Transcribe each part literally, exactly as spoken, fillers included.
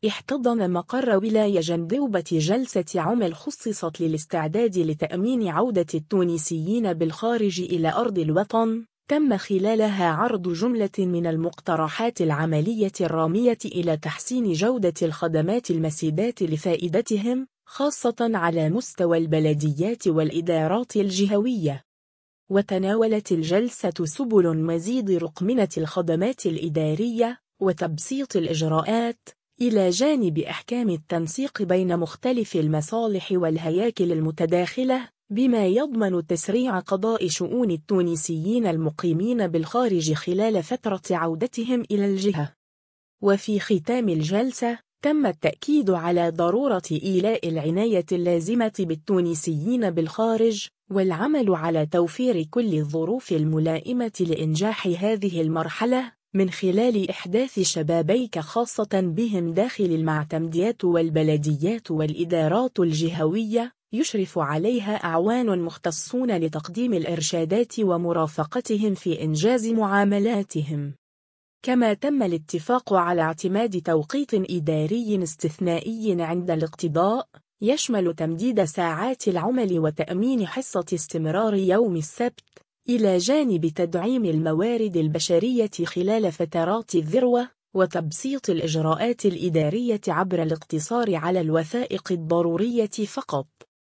احتضن مقر ولاية جندوبة جلسة عمل خصصت للاستعداد لتأمين عودة التونسيين بالخارج إلى أرض الوطن، تم خلالها عرض جملة من المقترحات العملية الرامية إلى تحسين جودة الخدمات المسيدات لفائدتهم، خاصة على مستوى البلديات والإدارات الجهوية. وتناولت الجلسة سبل مزيد رقمنة الخدمات الإدارية وتبسيط الإجراءات، إلى جانب أحكام التنسيق بين مختلف المصالح والهياكل المتداخلة، بما يضمن تسريع قضاء شؤون التونسيين المقيمين بالخارج خلال فترة عودتهم إلى الجهة. وفي ختام الجلسة، تم التأكيد على ضرورة إيلاء العناية اللازمة بالتونسيين بالخارج، والعمل على توفير كل الظروف الملائمة لإنجاح هذه المرحلة، من خلال إحداث شبابيك خاصة بهم داخل المعتمديات والبلديات والإدارات الجهوية، يشرف عليها أعوان مختصون لتقديم الإرشادات ومرافقتهم في إنجاز معاملاتهم. كما تم الاتفاق على اعتماد توقيت إداري استثنائي عند الاقتضاء، يشمل تمديد ساعات العمل وتأمين حصة استمرار يوم السبت، إلى جانب تدعيم الموارد البشرية خلال فترات الذروة، وتبسيط الإجراءات الإدارية عبر الاقتصار على الوثائق الضرورية فقط.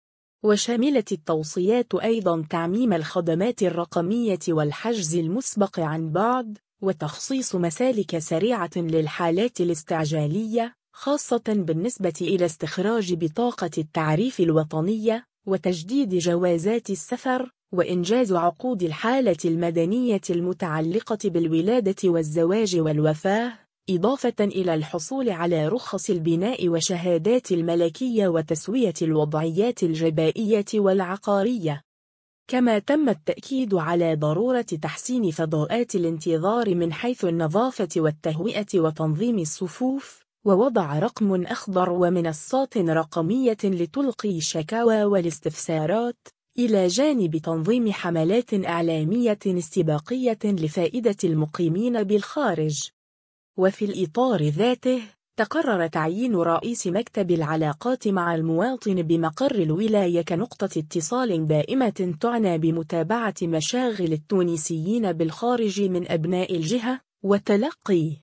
وشملت التوصيات أيضاً تعميم الخدمات الرقمية والحجز المسبق عن بعد، وتخصيص مسالك سريعة للحالات الاستعجالية، خاصة بالنسبة إلى استخراج بطاقة التعريف الوطنية، وتجديد جوازات السفر، وإنجاز عقود الحالة المدنية المتعلقة بالولادة والزواج والوفاة، إضافة إلى الحصول على رخص البناء وشهادات الملكية وتسوية الوضعيات الجبائية والعقارية. كما تم التأكيد على ضرورة تحسين فضاءات الانتظار من حيث النظافة والتهوئة وتنظيم الصفوف، ووضع رقم أخضر ومنصات رقمية لتلقي الشكاوى والاستفسارات، إلى جانب تنظيم حملات إعلامية استباقية لفائدة المقيمين بالخارج. وفي الإطار ذاته، تقرر تعيين رئيس مكتب العلاقات مع المواطن بمقر الولاية كنقطة اتصال دائمة تعنى بمتابعة مشاغل التونسيين بالخارج من أبناء الجهة، وتلقي